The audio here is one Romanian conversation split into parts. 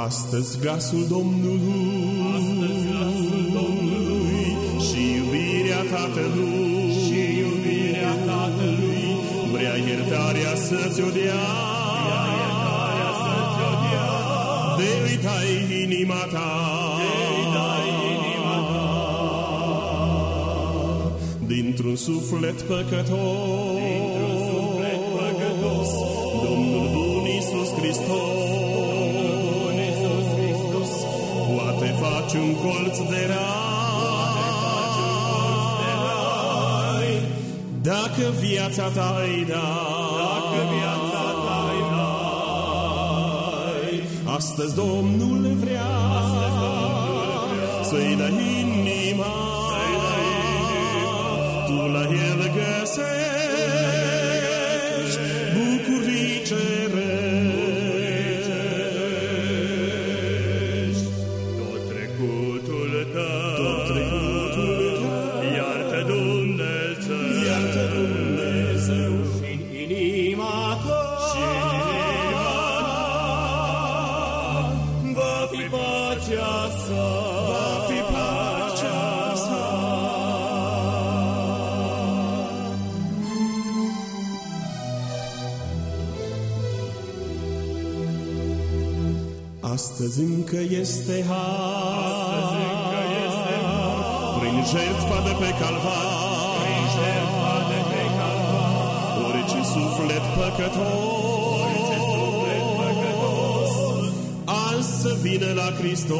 Astăzi glasul Domnului și iubirea Tatălui vrea iertarea să-ți o dea. De-i dai inima ta, dintr-un suflet păcătos, Domnul bun Iisus Hristos poate face un colț de rai, dacă viața ta îi dai. Astăzi Domnul vrea să-i dai inima, tu la El găsești bucurii cerești. Tot trecutul tău iartă Dumnezeu, și-n inima ta va fi pacea sa. Astăzi încă este har, prin jertfa de pe Calvar, orice suflet păcătos azi să vină la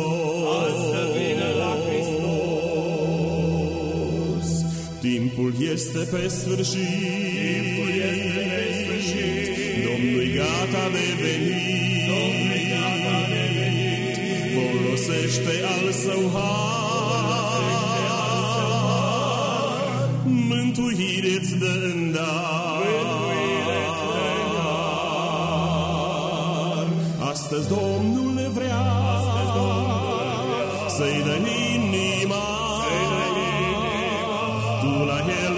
Hristos. Timpul este pe sfârșit, Domnul-i gata de venit, folosește al său har, mântuire-ți dă în dar. Astăzi Domnul vrea să-i dă inima, tu la El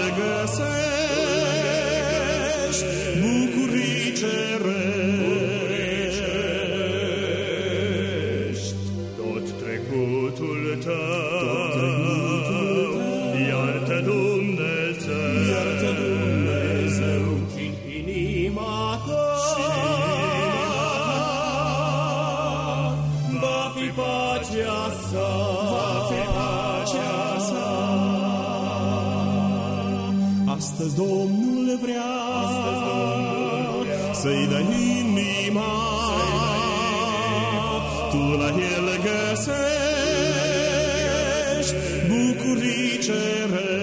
găsești bucurii cerești. Tot trecutul tău iartă Dumnezeu, și-n inima ta va fi pacea sa. Astăzi Domnul vrea să-i dai inima, tu la El găsești bucurii cerești.